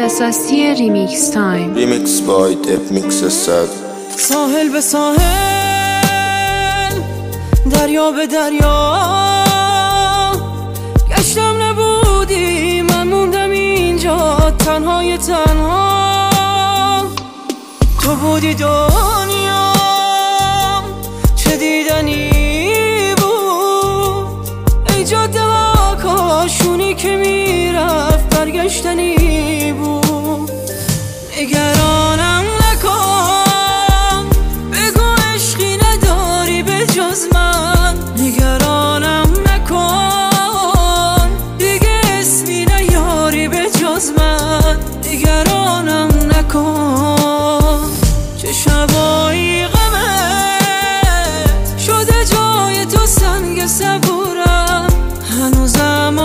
اختصاصی ریمیکس تایم. ریمیکس بای دپ میکس صد. ساحل به ساحل، دریا به دریا، گشتم نبودی من موندم اینجا تنهای تنها. تو بودی دنیا چه دیدنی بود، ای جاده ها کاشونی که میرفت برگشتنی بود. نگرانم نکن بگو عشقی نداری به جز من، نگرانم نکن دیگه اسمی نیاری به جز من، نگرانم نکن. چه شبایی غمت شده جای تو سنگ صبورم، هنوزم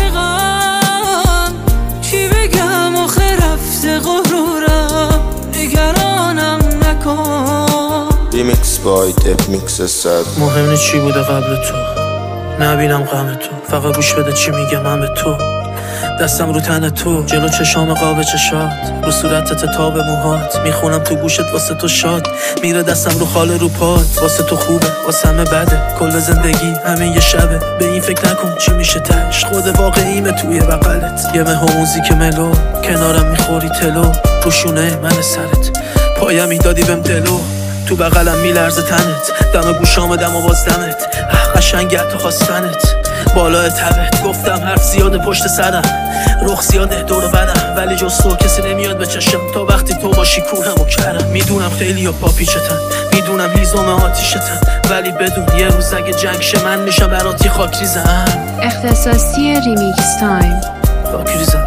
عاشقم چی بگم آخه رفته غرورم، نگرانم نکن. ریمیکس بای دپ میکس صد. مهم چی بوده قبل تو، نبینم غم تو، فقط گوش بده چی میگم من به تو. دستم رو تن تو، جلو چشام قاب چشات، رو صورتت تا به موهات، میخونم تو گوشت واسه تو شاد، میره دستم رو خاله رو پات. واسه تو خوبه واسه همه بده، کل زندگی همین یه شبه، به این فکر نکن چی میشه تش، خود واقعیمه توی بغلت، یه مه موزیک ملو، کنارم میخوری تلو، روشونه من سرت، پایم میدادی بهم دلو، تو بغلم میلرزه تنت، دم گوشام دم و باز دمت، قشنگه تو خواستنت، بالای تبت گفتم حرف زیاده پشت سرم، رخ زیاده دور و بدم، ولی جز تو کسی نمیاد به چشم، تا وقتی تو باشی کورم و کرم. میدونم خیلی ها پاپیچتن، میدونم هیزم آتیشتن، ولی بدون یه روز اگه جنگ شه من میشم براتی خاکریزم. اختصاصی ریمیکس تایم. خاکریزم.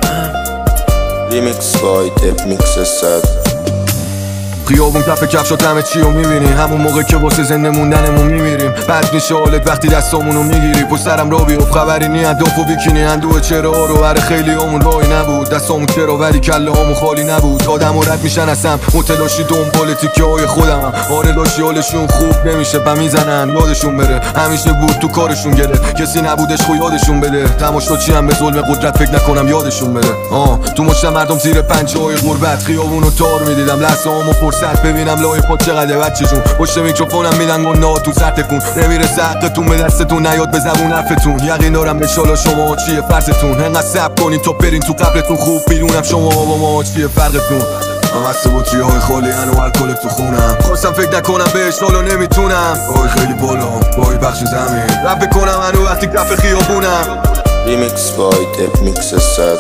ریمیکس بای دپ میکس صد. خیابون کف کفشات همه چی رو میبینی، همون موقع که واسه زنده موندنمون میمیریم. بد میشه حالت وقتی دستامونو میگیری، پشت سرم را بیفت خبری نی، انداف و بیکینی اندوه چرا رو برای خیلی همون راهی نبود، دستامون چرا ولی کله همون خالی نبود. آدم و رد میشن اصلا متلاشی دنبال تیکه های خودم، آره لاشی حالشون خوب نمیشه و میزنن یادشون بره، همیشه بود تو کارشون گره، کسی نبودش خو یادشون بده، تماشا چی هم به ظلم قدرت فکر نکنم یادشون بره. تو مشتم مردم زیر پنجه های غربت، خیابونو تار میدیدم لحظه هامو فرصت ببینم لای پاد چقدر بچه جون، پشت میکروفونم میدن گناه تو سر تکون، نمیرسه حقتون به دستتون نیاد به زبون حرفتون، یقین دارم انشالله شما چیه فرضتون، انقدر صبر کنین تا برین تو قبرتون، خوب میدونم شما با ما چیه فرقتون. من مست بطری های خالی هنو الکل تو خونم، خواستم فکر نکنم بهش حالا نمیتونم، بای خیلی بالا بای بخش زمین رب بکنم هنو وقتی کف خیابونم. ریمیکس بای دپ میکس صد.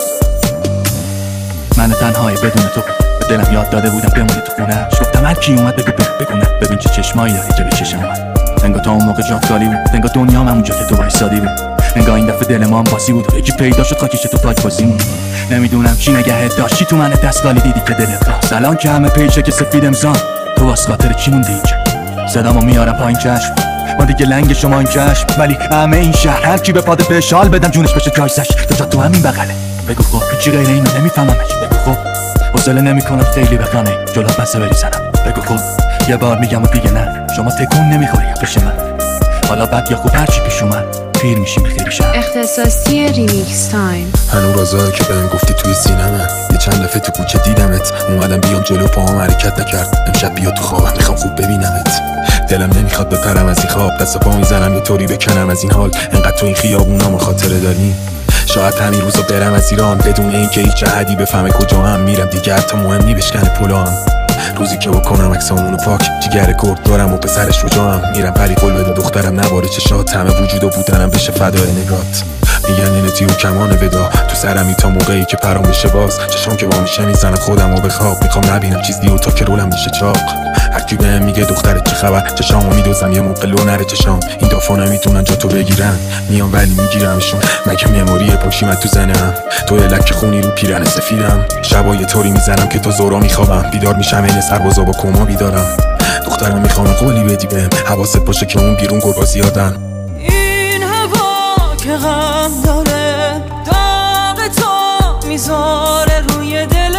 من تنهایی بدون تو به دلم یاد داده بودم بمونی تو خونه، گفتم هر کی اومد بگو نه، ببین چه چشمایی داری که به چشم من، انگار تا اون موقع جات خالی بود، انگار دنیام همونجا که تو وایسادی بود، انگار این دفعه دل ما هم باسی بود، یکی پیدا شد خاکیش تو پاک بازیمون. نمیدونم چی نگهت داشتی تو من دستگالی دیدی که دلت خواست، الان که همه پیچه که سفید امضام، تو واسه خاطر چی موندی اینجا؟ صدامو میارم پایین چشم، ما دیگه لنگ شما این چشم، ولی همه این شهر هر کی به پاد پشال بدم جونش بشه جایزش، تو همین بغله. بگو خب چی غیر اینو نمیفهمم، بگو خب حوصله نمیکنم خیلی بخوانه جلو بسه بریزنم، بگو خب یه بار میگم و دیگه نه، شما تکون نمیخوری پیش من، حالا بد یا خوب هرچی پیش اومد پیر میشیم خیلی شم. اختصاصی ریمیکس تایم. هنو رازایی که بهم گفتی توی سینمه، یه چند دفعه تو کوچه دیدمت، اومدم بیام جلو پاهم حرکت نکرد، امشب بیا تو خوابم میخوام خوب ببینمت، دلم نمیخواد بپرم از این خواب، دست پا میزنم یه طوری بکنم از این حال، انقدر تو این خیابونامون خاطره داریم، شاید همین روزا برم از ایران بدون اینکه هیچ احدی بفهمه کجا هم میرم، دیگه حتی مهم نی بشکنه پلام، روزی که بکنم عکسامونو پاک، جیگر گرد دارم و پسرش شجاعم، میرم پری قول بده دخترم نباره چشات، همه وجود و بودنم بشه فدای نگات، میگن اینه تیو کمان ودا تو سرمی تا موقعی که پرام بشه باز، چشام که با میشه میزنم خودم و به خواب، میخوام نبینم چیزی و تا که رولم میشه چاق، هر کی بهم میگه دخترت چه خبر، چشامو میدوزم یه موقع لو نره چشام، این دافا نمیتونن جا تو بگیرن، میام ولی میگیرمشون، مگه مموری پشتی من تو زنم، تو لک خونی رو پیرن سفیدم، شبا یه طوری میزنم که تا زورا میخوابم، بیدار میشم این سربازا با کما بیدارم، دخترم میخوام قولی بدی بهم، حواست باشه که اون بیرون گربا زیادن، این هوا که غم داره داغ تو میذاره روی دل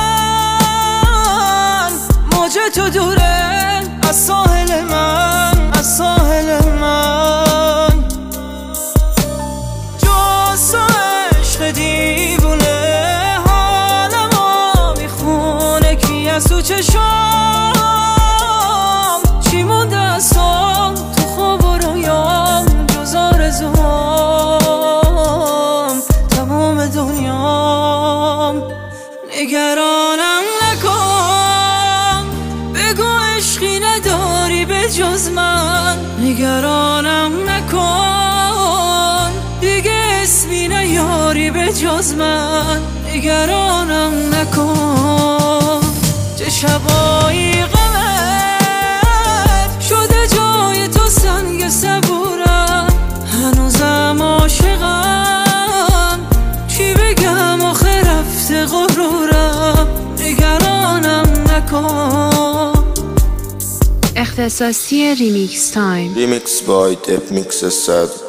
من، موج تو دوره از ساحل من، از ساحل من، جز تو عشق دیوونه حالمو چشام چی مونده از تو خواب و رویام جز آرزوام تمام دنیام نگرانم نکن بگو عشقی نداری به جز من نگرانم نکن دیگه اسمی نیاری به جز من نگرانم نکن چه شبایی غمت شده جای تو سنگ صبورم هنوزم عاشقم چی بگم آخه رفته غرورم نگرانم نکن اختصاصی ریمیکس تایم Remix by Tep Mix Sad.